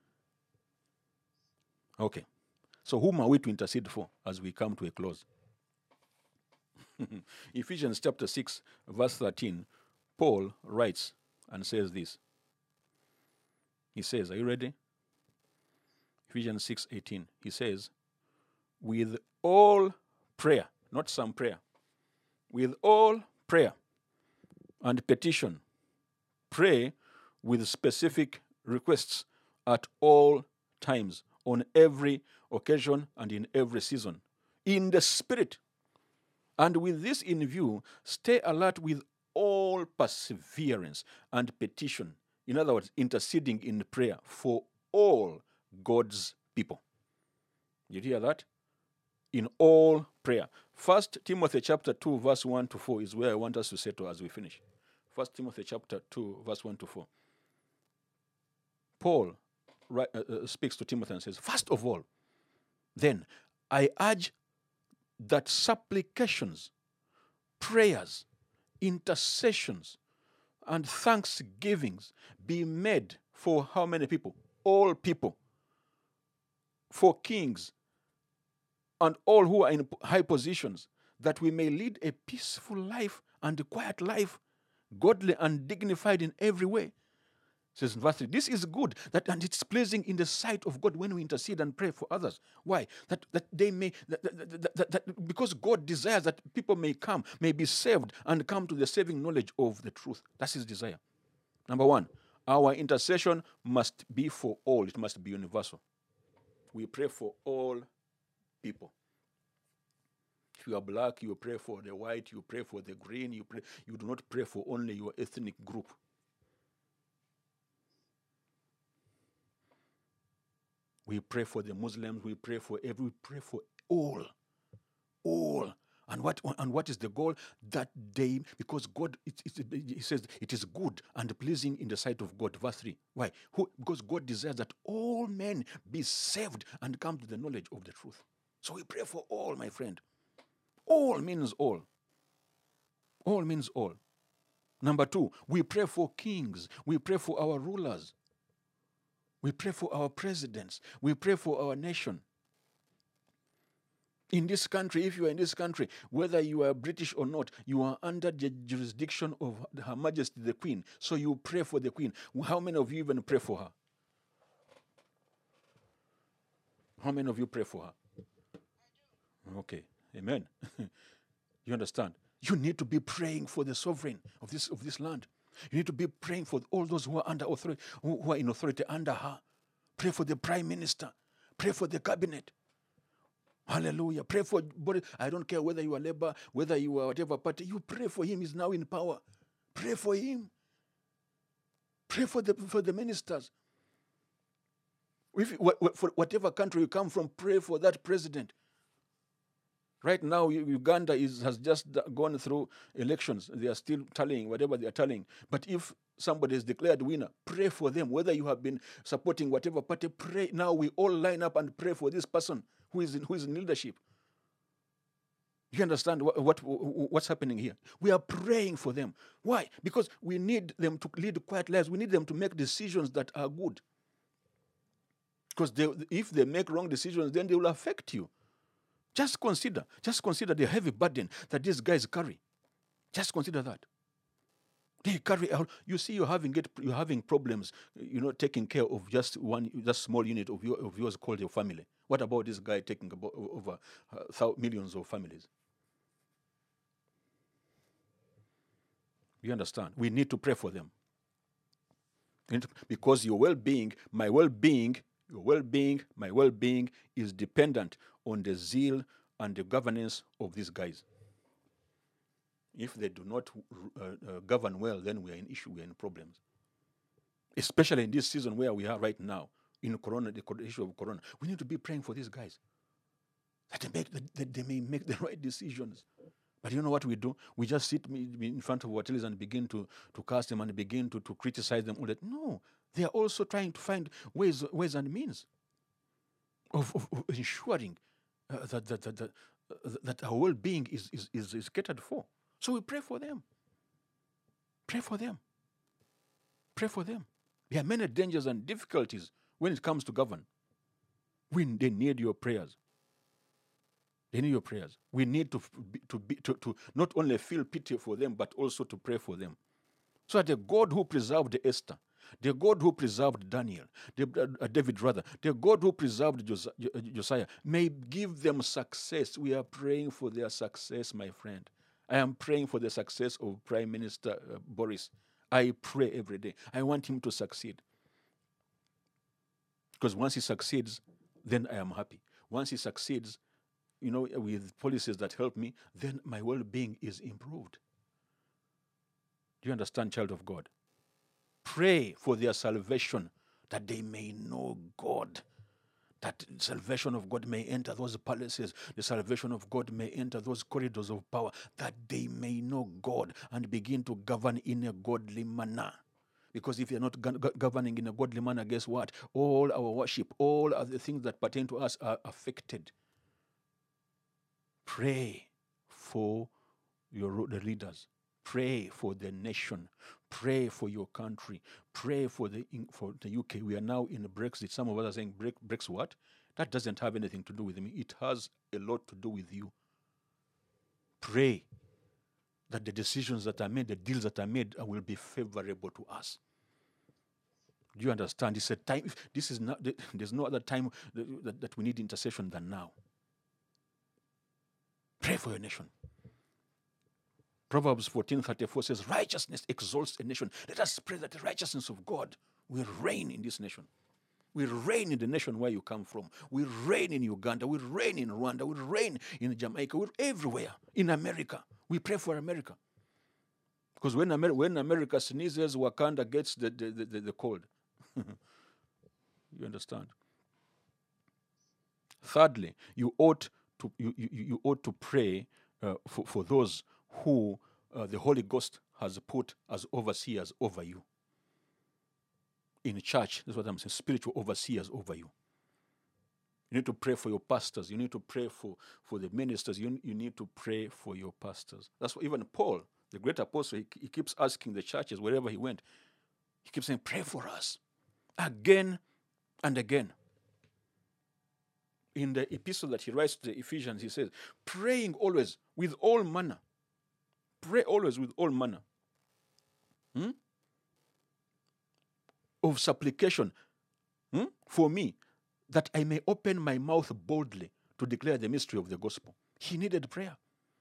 Okay. So whom are we to intercede for as we come to a close? Ephesians chapter six, verse thirteen, Paul writes and says this. He says, are you ready? Ephesians six eighteen. He says, with all prayer, not some prayer, with all prayer and petition, pray with specific requests at all times, on every occasion and in every season, in the Spirit. And with this in view, stay alert with all perseverance and petition. In other words, interceding in prayer for all God's people. Did you hear that? In all prayer. First Timothy chapter two, verse one to four is where I want us to settle as we finish. First Timothy chapter two, verse one to four. Paul uh, uh, speaks to Timothy and says, first of all, then I urge that supplications, prayers, intercessions, and thanksgivings be made for how many people? All people. For kings and all who are in high positions, that we may lead a peaceful life and a quiet life, godly and dignified in every way. Says in verse three, this is good, that and it's pleasing in the sight of God when we intercede and pray for others. Why? That that they may that, that, that, that, that because God desires that people may come, may be saved, and come to the saving knowledge of the truth. That's his desire. Number one, our intercession must be for all. It must be universal. We pray for all people. If you are black, you pray for the white, you pray for the green, you pray. You do not pray for only your ethnic group. We pray for the Muslims, we pray for every, we pray for all. All. And what and what is the goal? That they, because God, it, it, it, he says, it is good and pleasing in the sight of God. Verse three. Why? Who, because God desires that all men be saved and come to the knowledge of the truth. So we pray for all, my friend. All means all. All means all. Number two, we pray for kings. We pray for our rulers. We pray for our presidents. We pray for our nation. In this country, if you are in this country, whether you are British or not, you are under the jurisdiction of Her Majesty the Queen. So you pray for the Queen. How many of you even pray for her? How many of you pray for her? Okay, amen. You understand? You need to be praying for the sovereign of this of this land. You need to be praying for all those who are under authority, who, who are in authority under her. Pray for the prime minister. Pray for the cabinet. Hallelujah. Pray for Boris. I don't care whether you are Labour, whether you are whatever party. You pray for him. He's now in power. Pray for him. Pray for the for the ministers. If, for whatever country you come from, pray for that president. Right now, Uganda is, has just gone through elections. They are still tallying whatever they are tallying. But if somebody is declared winner, pray for them. Whether you have been supporting whatever party, pray. Now we all line up and pray for this person who is in, who is in leadership. Do you understand what, what what's happening here? We are praying for them. Why? Because we need them to lead quiet lives. We need them to make decisions that are good. Because they, if they make wrong decisions, then they will affect you. Just consider, just consider the heavy burden that these guys carry. Just consider that. They carry out. You see, you're having it, you're having problems. You know, taking care of just one, just small unit of, your, of yours called your family. What about this guy taking about over uh, millions of families? You understand? We need to pray for them. Because your well-being, my well-being, your well-being, my well-being is dependent on the zeal and the governance of these guys. If they do not uh, uh, govern well, then we are in issue, we are in problems. Especially in this season where we are right now, in Corona, the issue of Corona. We need to be praying for these guys, that they, make, that they may make the right decisions. But you know what we do? We just sit in front of hotels and begin to, to cast them and begin to, to criticize them all that. No, they are also trying to find ways, ways and means of, of, of ensuring uh, that, that, that, that, uh, that our well-being is, is, is, is catered for. So we pray for them. Pray for them. Pray for them. There are many dangers and difficulties when it comes to govern. We, they need your prayers. They need your prayers. We need to be, to, be, to, to not only feel pity for them, but also to pray for them. So that the God who preserved Esther, the God who preserved Daniel, the, uh, David rather, the God who preserved Jos- Josiah may give them success. We are praying for their success, my friend. I am praying for the success of Prime Minister uh, Boris. I pray every day. I want him to succeed. Because once he succeeds, then I am happy. Once he succeeds, you know, with policies that help me, then my well-being is improved. Do you understand, child of God? Pray for their salvation, that they may know God. That salvation of God may enter those palaces. The salvation of God may enter those corridors of power, that they may know God and begin to govern in a godly manner. Because if they're not go- governing in a godly manner, guess what? All our worship, all other things that pertain to us are affected. Pray for your the leaders. Pray for the nation. Pray for your country. Pray for the for the U K. We are now in Brexit. Some of us are saying, Break, Brex what? That doesn't have anything to do with me. It has a lot to do with you. Pray that the decisions that are made, the deals that are made, will be favorable to us. Do you understand? It's a time. This is not. There's no other time that, that we need intercession than now. Pray for your nation. Proverbs fourteen thirty-four says, righteousness exalts a nation. Let us pray that the righteousness of God will reign in this nation. Will reign in the nation where you come from. Will reign in Uganda. Will reign in Rwanda. Will reign in Jamaica. Will everywhere. In America. We pray for America. Because when, Amer- when America sneezes, Wakanda gets the, the, the, the cold. You understand? Thirdly, you ought to you, you, you ought to pray uh, for, for those who uh, the Holy Ghost has put as overseers over you. In church, that's what I'm saying, spiritual overseers over you. You need to pray for your pastors. You need to pray for, for the ministers. You, you need to pray for your pastors. That's what even Paul, the great apostle, he, he keeps asking the churches wherever he went. He keeps saying, pray for us. Again and again. in the epistle that he writes to the Ephesians, he says, praying always with all manner. Pray always with all manner. Hmm? Of supplication hmm? for me, that I may open my mouth boldly to declare the mystery of the gospel. He needed prayer.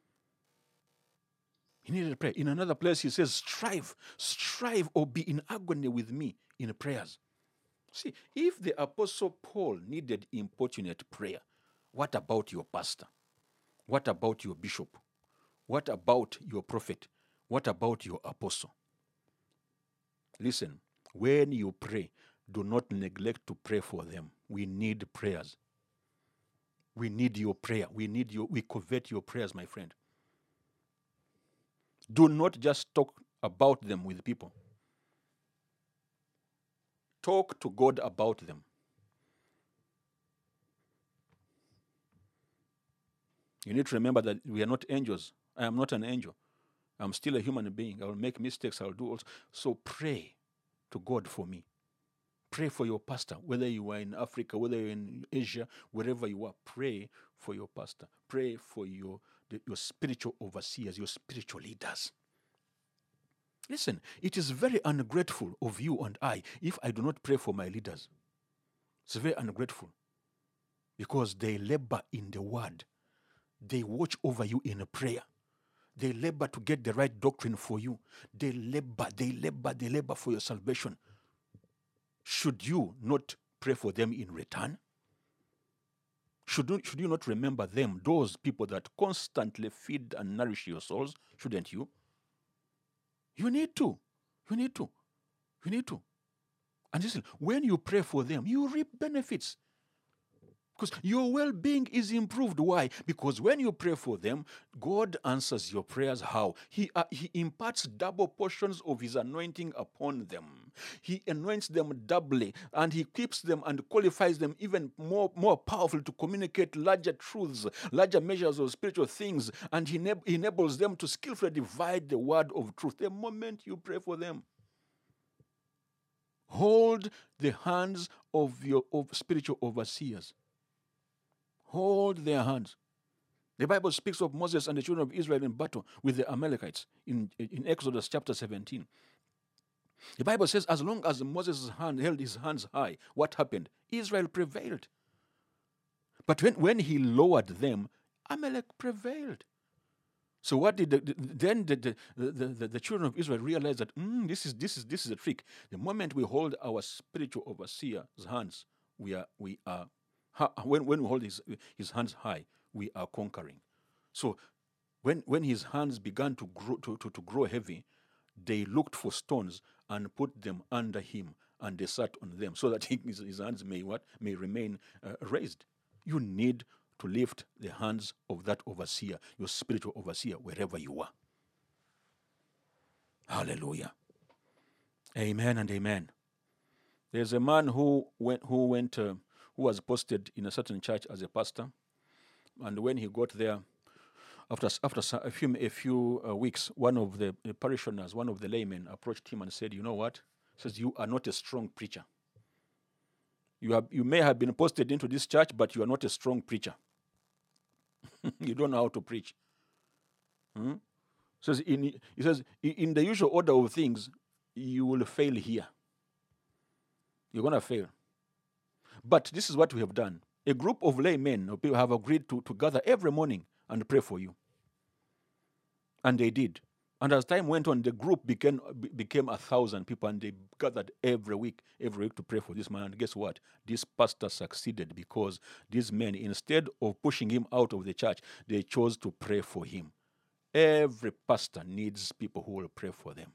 He needed prayer. In another place, he says, strive, strive or be in agony with me in prayers. See, if the Apostle Paul needed importunate prayer, what about your pastor? What about your bishop? What about your prophet? What about your apostle? Listen, when you pray, do not neglect to pray for them. We need prayers. We need your prayer. We need your, we covet your prayers, my friend. Do not just talk about them with people. Talk to God about them. You need to remember that we are not angels. I am not an angel. I'm still a human being. I will make mistakes. I will do also. So pray to God for me. Pray for your pastor, whether you are in Africa, whether you're in Asia, wherever you are. Pray for your pastor. Pray for your, the, your spiritual overseers, your spiritual leaders. Listen, it is very ungrateful of you and I if I do not pray for my leaders. It's very ungrateful because they labor in the word. They watch over you in a prayer. They labor to get the right doctrine for you. They labor, they labor, they labor for your salvation. Should you not pray for them in return? Should, you- should you not remember them, those people that constantly feed and nourish your souls? Shouldn't you? You need to. You need to. You need to. And listen, when you pray for them, you reap benefits. Because your well-being is improved. Why? Because when you pray for them, God answers your prayers. How? He, uh, he imparts double portions of his anointing upon them. He anoints them doubly, and he keeps them and qualifies them even more, more powerful to communicate larger truths, larger measures of spiritual things, and he enab- enables them to skillfully divide the word of truth the moment you pray for them. Hold the hands of your of spiritual overseers. Hold their hands. The Bible speaks of Moses and the children of Israel in battle with the Amalekites in, in Exodus chapter seventeen. The Bible says as long as Moses' hand held his hands high, what happened? Israel prevailed. But when, when he lowered them, Amalek prevailed. So what did the, the- then the, the, the, the, the children of Israel realized that "Mm, this is this is this is a trick. The moment we hold our spiritual overseer's hands, we are we are ha- when when we hold his his hands high, we are conquering. So when when his hands began to grow to, to, to grow heavy, they looked for stones and put them under him, and they sat on them, so that his, his hands may what may remain uh, raised. You need to lift the hands of that overseer, your spiritual overseer, wherever you are. Hallelujah. Amen and amen. There's a man who went who went uh, who was posted in a certain church as a pastor, and when he got there, after s- after so- a few a few uh, weeks, one of the uh, parishioners, one of the laymen, approached him and said, "You know what?" Says, "You are not a strong preacher. You have you may have been posted into this church, but you are not a strong preacher. You don't know how to preach." Hmm? Says in he says "I- in the usual order of things, you will fail here. You're gonna fail. But this is what we have done. A group of laymen or people have agreed to, to gather every morning and pray for you. And they did. And as time went on, the group became be- became a thousand people, and they gathered every week, every week to pray for this man. And guess what? This pastor succeeded because these men, instead of pushing him out of the church, they chose to pray for him. Every pastor needs people who will pray for them.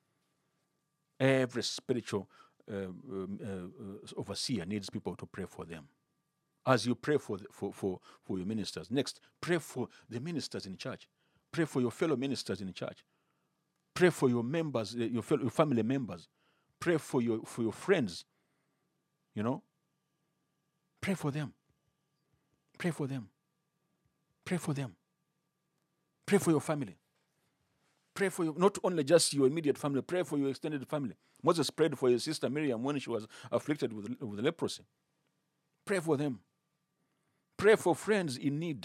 Every spiritual uh, um, uh, uh, overseer needs people to pray for them. As you pray for, the, for, for, for your ministers. Next, pray for the ministers in church. Pray for your fellow ministers in church. Pray for your members, uh, your, fellow, your family members. Pray for your, for your friends. You know? Pray for them. Pray for them. Pray for them. Pray for your family. Pray for your, not only just your immediate family, pray for your extended family. Moses prayed for his sister Miriam when she was afflicted with, with leprosy. Pray for them. Pray for friends in need.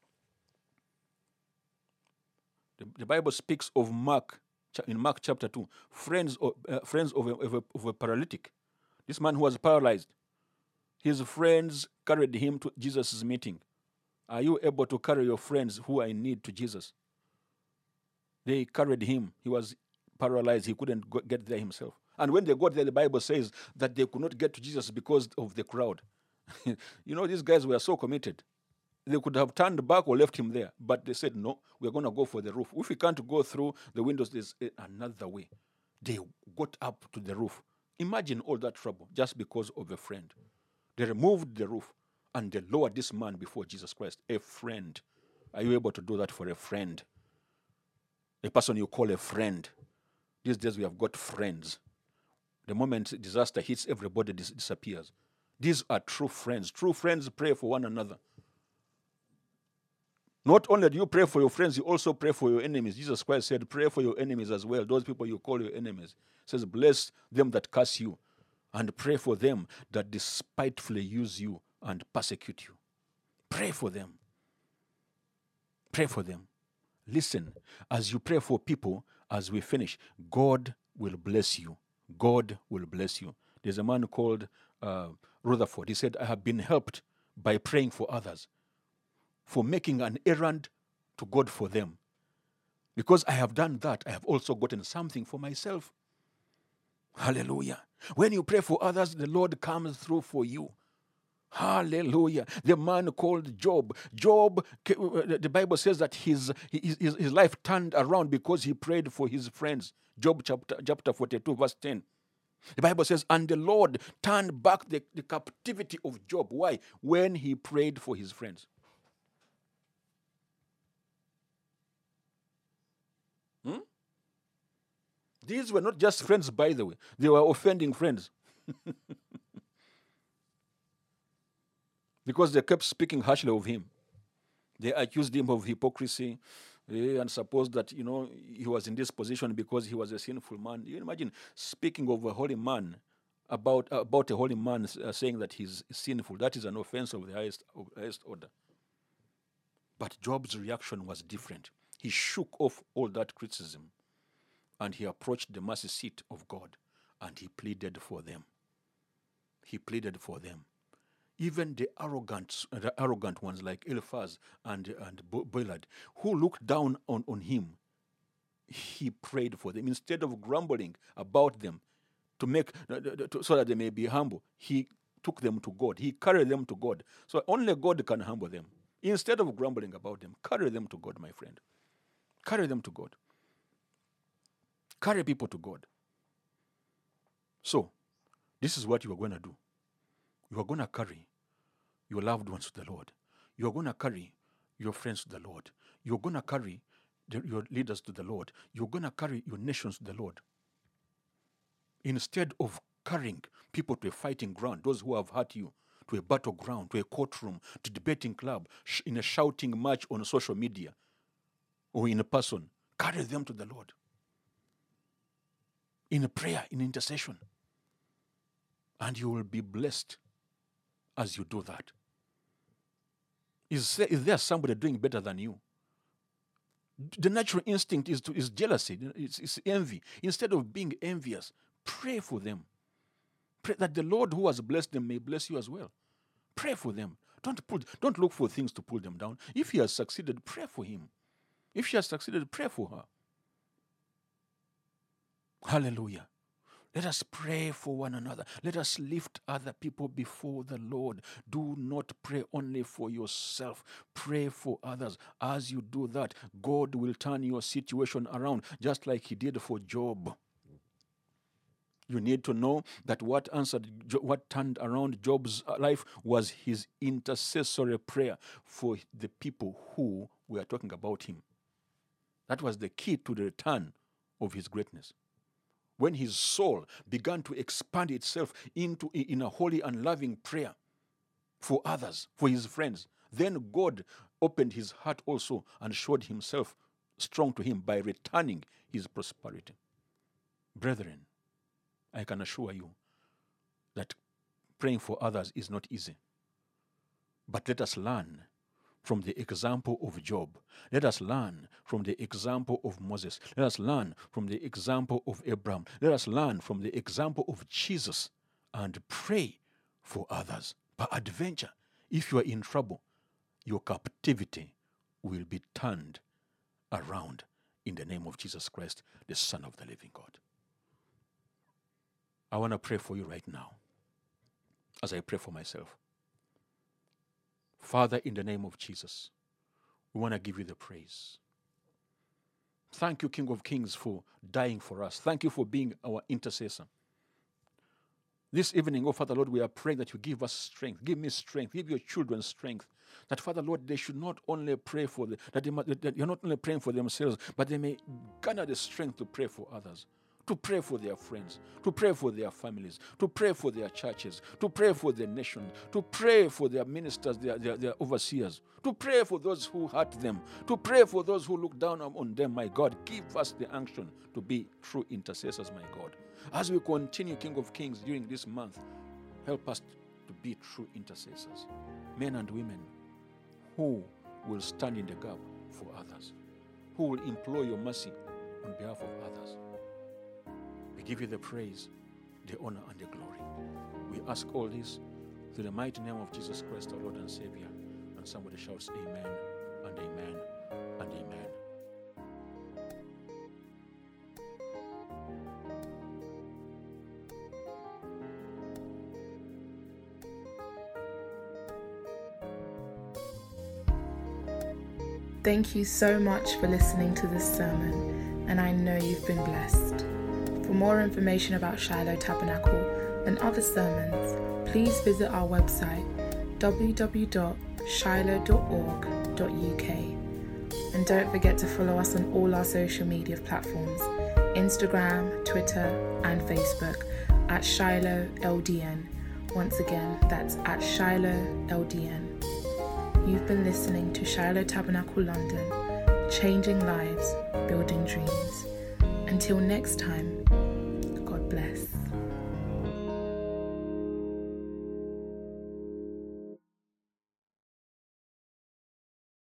The, the Bible speaks of Mark, in Mark chapter two, friends of, uh, friends of a, of, a, of a paralytic. This man who was paralyzed, his friends carried him to Jesus' meeting. Are you able to carry your friends who are in need to Jesus? They carried him. He was paralyzed. He couldn't go, get there himself. And when they got there, the Bible says that they could not get to Jesus because of the crowd. You know, these guys were so committed. They could have turned back or left him there. But they said, no, we're going to go for the roof. If we can't go through the windows, there's another way. They got up to the roof. Imagine all that trouble just because of a friend. They removed the roof and they lowered this man before Jesus Christ. A friend. Are you able to do that for a friend? A person you call a friend. These days we have got friends. The moment disaster hits, everybody dis- disappears. These are true friends. True friends pray for one another. Not only do you pray for your friends, you also pray for your enemies. Jesus Christ said, pray for your enemies as well. Those people you call your enemies. He says, bless them that curse you, and pray for them that despitefully use you and persecute you. Pray for them. Pray for them. Listen, as you pray for people, as we finish, God will bless you. God will bless you. There's a man called uh, Rutherford. He said, I have been helped by praying for others, for making an errand to God for them. Because I have done that, I have also gotten something for myself. Hallelujah. When you pray for others, the Lord comes through for you. Hallelujah. The man called Job. Job, the Bible says that his, his, his life turned around because he prayed for his friends. Job chapter, chapter forty-two, verse ten. The Bible says, and the Lord turned back the, the captivity of Job. Why? When he prayed for his friends. Hmm? These were not just friends, by the way. They were offending friends. Because they kept speaking harshly of him. They accused him of hypocrisy eh, and supposed that, you know, he was in this position because he was a sinful man. You imagine speaking of a holy man, about, about a holy man uh, saying that he's sinful. That is an offense of the highest, of the highest order. But Job's reaction was different. He shook off all that criticism and he approached the mercy seat of God and he pleaded for them. He pleaded for them. Even the arrogant, the arrogant ones like Eliphaz and, and Bildad, who looked down on, on him, he prayed for them. Instead of grumbling about them to make to, so that they may be humble, he took them to God. He carried them to God. So only God can humble them. Instead of grumbling about them, carry them to God, my friend. Carry them to God. Carry people to God. So, this is what you are going to do. You are going to carry your loved ones to the Lord. You are going to carry your friends to the Lord. You are going to carry the, your leaders to the Lord. You are going to carry your nations to the Lord. Instead of carrying people to a fighting ground, those who have hurt you, to a battleground, to a courtroom, to a debating club, sh- in a shouting match on social media, or in a person, carry them to the Lord. In a prayer, in intercession. And you will be blessed as you do that. Is there, is there somebody doing better than you? The natural instinct is to is jealousy, it's, it's envy. Instead of being envious, pray for them. Pray that the Lord who has blessed them may bless you as well. Pray for them. Don't pull, don't look for things to pull them down. If he has succeeded, pray for him. If she has succeeded, pray for her. Hallelujah. Let us pray for one another. Let us lift other people before the Lord. Do not pray only for yourself. Pray for others. As you do that, God will turn your situation around, just like he did for Job. You need to know that what answered, what turned around Job's life was his intercessory prayer for the people who were talking about him. That was the key to the return of his greatness. When his soul began to expand itself into in a holy and loving prayer for others, for his friends, then God opened his heart also and showed himself strong to him by returning his prosperity. Brethren, I can assure you that praying for others is not easy. But let us learn from the example of Job. Let us learn from the example of Moses. Let us learn from the example of Abraham. Let us learn from the example of Jesus and pray for others. Peradventure, if you are in trouble, your captivity will be turned around in the name of Jesus Christ, the Son of the living God. I want to pray for you right now as I pray for myself. Father, in the name of Jesus, we want to give you the praise. Thank you, King of Kings, for dying for us. Thank you for being our intercessor. This evening, oh Father Lord, we are praying that you give us strength. Give me strength. Give your children strength. That, Father Lord, they should not only pray for the, that, they, that you're not only praying for themselves, but they may garner the strength to pray for others, to pray for their friends, to pray for their families, to pray for their churches, to pray for the nation, to pray for their ministers, their, their, their overseers, to pray for those who hurt them, to pray for those who look down on them, my God. Give us the unction to be true intercessors, my God. As we continue, King of Kings, during this month, help us to be true intercessors, men and women who will stand in the gap for others, who will implore your mercy on behalf of others. We give you the praise, the honor, and the glory. We ask all this through the mighty name of Jesus Christ, our Lord and Savior. And somebody shouts amen and amen and amen. Thank you so much for listening to this sermon, and I know you've been blessed. For more information about Shiloh Tabernacle and other sermons, please visit our website w w w dot shiloh dot org dot u k. And don't forget to follow us on all our social media platforms, Instagram, Twitter, and Facebook at Shiloh L D N. Once again, that's at Shiloh L D N. You've been listening to Shiloh Tabernacle London, changing lives, building dreams. Until next time, God bless.